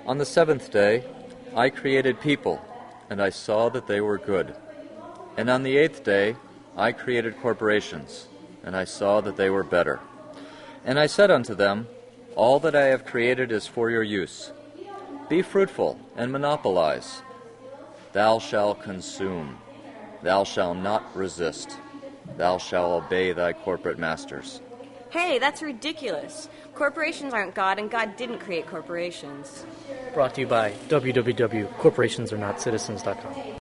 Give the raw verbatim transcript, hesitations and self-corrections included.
On the seventh day, I created people, and I saw that they were good. And on the eighth day, I created corporations, and I saw that they were better. And I said unto them, All that I have created is for your use. Be fruitful and monopolize. Thou shalt consume. Thou shalt not resist. Thou shalt obey thy corporate masters. Hey, that's ridiculous. Corporations aren't God, and God didn't create corporations. Brought to you by w w w dot corporations are not citizens dot com.